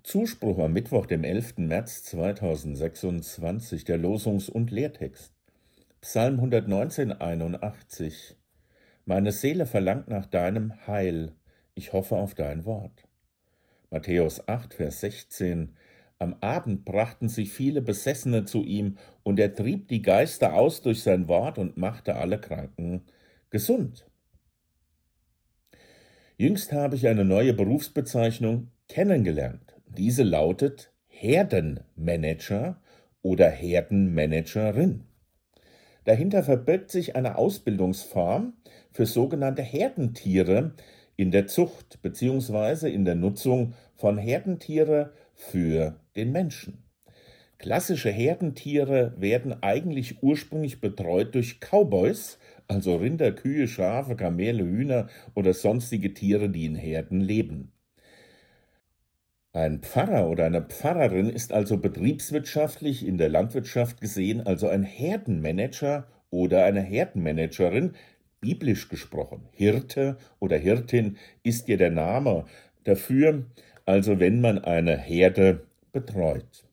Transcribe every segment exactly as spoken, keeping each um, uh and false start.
Zuspruch am Mittwoch, dem elften März zweitausendsechsundzwanzig, der Losungs- und Lehrtext. Psalm hundertneunzehn, einundachtzig. Meine Seele verlangt nach deinem Heil, ich hoffe auf dein Wort. Matthäus acht, Vers sechzehn. Am Abend brachten sich viele Besessene zu ihm, und er trieb die Geister aus durch sein Wort und machte alle Kranken gesund. Jüngst habe ich eine neue Berufsbezeichnung kennengelernt. Diese lautet Herdenmanager oder Herdenmanagerin. Dahinter verbirgt sich eine Ausbildungsform für sogenannte Herdentiere in der Zucht bzw. in der Nutzung von Herdentiere für den Menschen. Klassische Herdentiere werden eigentlich ursprünglich betreut durch Cowboys, also Rinder, Kühe, Schafe, Kamele, Hühner oder sonstige Tiere, die in Herden leben. Ein Pfarrer oder eine Pfarrerin ist also betriebswirtschaftlich in der Landwirtschaft gesehen also ein Herdenmanager oder eine Herdenmanagerin, biblisch gesprochen. Hirte oder Hirtin ist ja der Name dafür, also wenn man eine Herde betreut.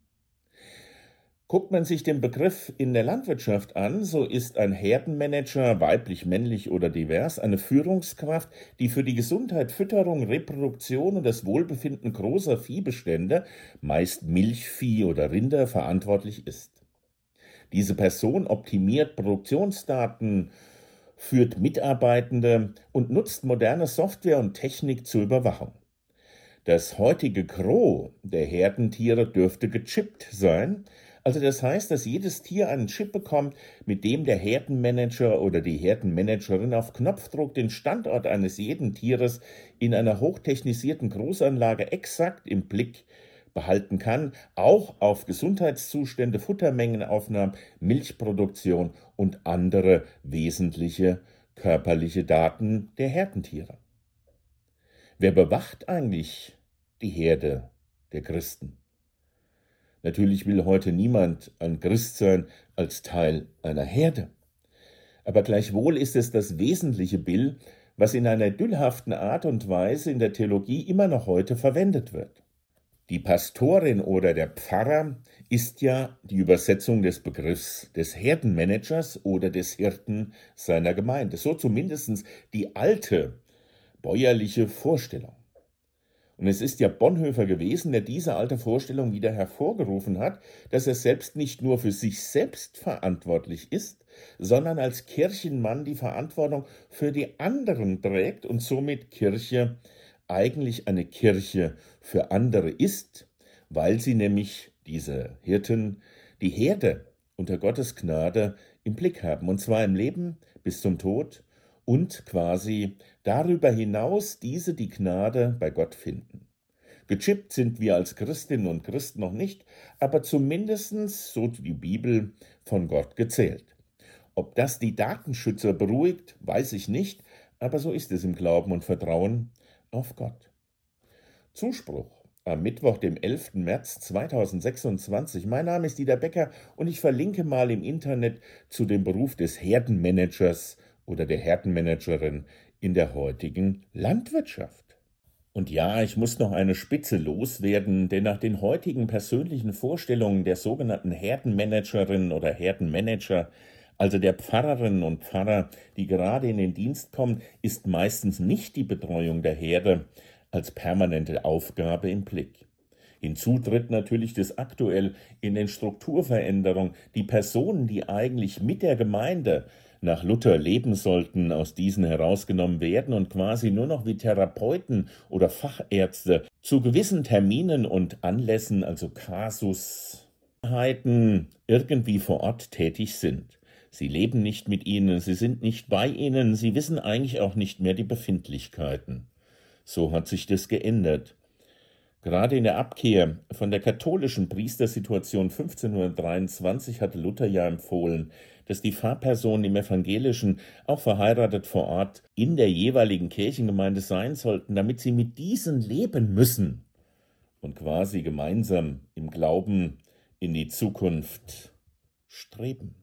Guckt man sich den Begriff in der Landwirtschaft an, so ist ein Herdenmanager, weiblich, männlich oder divers, eine Führungskraft, die für die Gesundheit, Fütterung, Reproduktion und das Wohlbefinden großer Viehbestände, meist Milchvieh oder Rinder, verantwortlich ist. Diese Person optimiert Produktionsdaten, führt Mitarbeitende und nutzt moderne Software und Technik zur Überwachung. Das heutige Gros der Herdentiere dürfte gechippt sein. Also das heißt, dass jedes Tier einen Chip bekommt, mit dem der Herdenmanager oder die Herdenmanagerin auf Knopfdruck den Standort eines jeden Tieres in einer hochtechnisierten Großanlage exakt im Blick behalten kann, auch auf Gesundheitszustände, Futtermengenaufnahmen, Milchproduktion und andere wesentliche körperliche Daten der Herdentiere. Wer bewacht eigentlich die Herde der Christen? Natürlich will heute niemand ein Christ sein als Teil einer Herde. Aber gleichwohl ist es das wesentliche Bild, was in einer idyllhaften Art und Weise in der Theologie immer noch heute verwendet wird. Die Pastorin oder der Pfarrer ist ja die Übersetzung des Begriffs des Herdenmanagers oder des Hirten seiner Gemeinde. So zumindest die alte bäuerliche Vorstellung. Und es ist ja Bonhoeffer gewesen, der diese alte Vorstellung wieder hervorgerufen hat, dass er selbst nicht nur für sich selbst verantwortlich ist, sondern als Kirchenmann die Verantwortung für die anderen trägt und somit Kirche eigentlich eine Kirche für andere ist, weil sie nämlich, diese Hirten, die Herde unter Gottes Gnade im Blick haben, und zwar im Leben bis zum Tod und quasi darüber hinaus diese die Gnade bei Gott finden. Gechippt sind wir als Christinnen und Christen noch nicht, aber zumindest, so die Bibel, von Gott gezählt. Ob das die Datenschützer beruhigt, weiß ich nicht, aber so ist es im Glauben und Vertrauen auf Gott. Zuspruch am Mittwoch, dem elften März zweitausendsechsundzwanzig. Mein Name ist Dieter Becker und ich verlinke mal im Internet zu dem Beruf des Herdenmanagers oder der Herdenmanagerin in der heutigen Landwirtschaft. Und ja, ich muss noch eine Spitze loswerden, denn nach den heutigen persönlichen Vorstellungen der sogenannten Herdenmanagerin oder Herdenmanager, also der Pfarrerinnen und Pfarrer, die gerade in den Dienst kommen, ist meistens nicht die Betreuung der Herde als permanente Aufgabe im Blick. Hinzu tritt natürlich das aktuell in den Strukturveränderungen die Personen, die eigentlich mit der Gemeinde nach Luther leben sollten, aus diesen herausgenommen werden und quasi nur noch wie Therapeuten oder Fachärzte zu gewissen Terminen und Anlässen, also Kasusheiten, irgendwie vor Ort tätig sind. Sie leben nicht mit ihnen, sie sind nicht bei ihnen, sie wissen eigentlich auch nicht mehr die Befindlichkeiten. So hat sich das geändert. Gerade in der Abkehr von der katholischen Priestersituation fünfzehnhundertdreiundzwanzig hatte Luther ja empfohlen, dass die Pfarrpersonen im Evangelischen, auch verheiratet vor Ort, in der jeweiligen Kirchengemeinde sein sollten, damit sie mit diesen leben müssen und quasi gemeinsam im Glauben in die Zukunft streben.